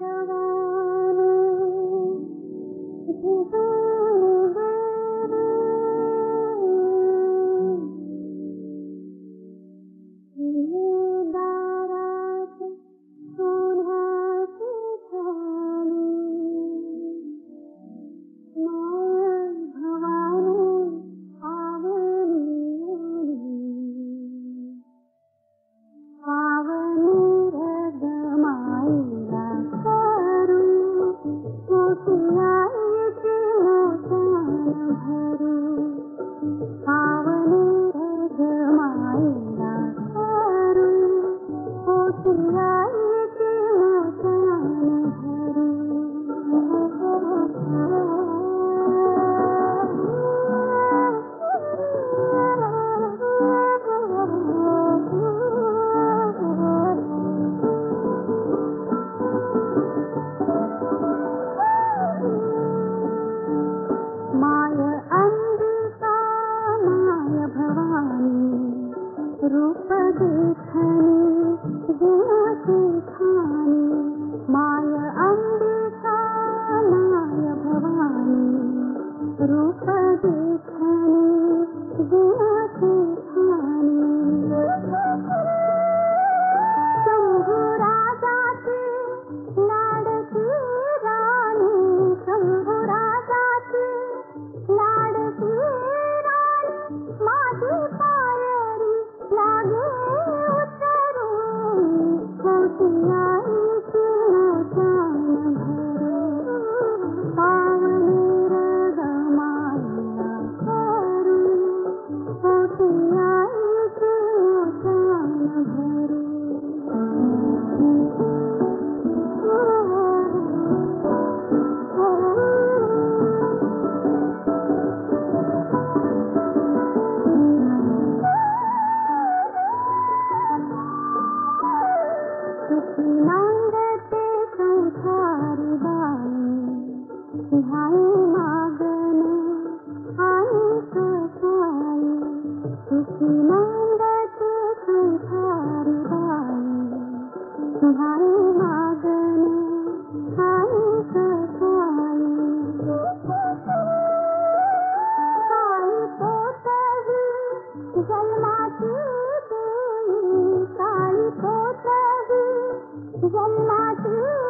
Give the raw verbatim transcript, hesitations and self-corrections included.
रूप देखनी गुणाची खानी माय अंबिका माय भवानी रूप देखनी गुणाची खानी शंभू राजाची लाडकी राणी शंभू राजाची लाडकी राणी माझी पायरी लागे उतरून होती आईची जान भरून पावनी रगमाईला करून होती आईची जान भरून नांगते संसारी बाई हाय मागणे आणि ससाई तुझी नांगते संसारी बाई हाय मागणे आणि ससाई काळी पोतही जन्माची देई काळी पोतही जन्माची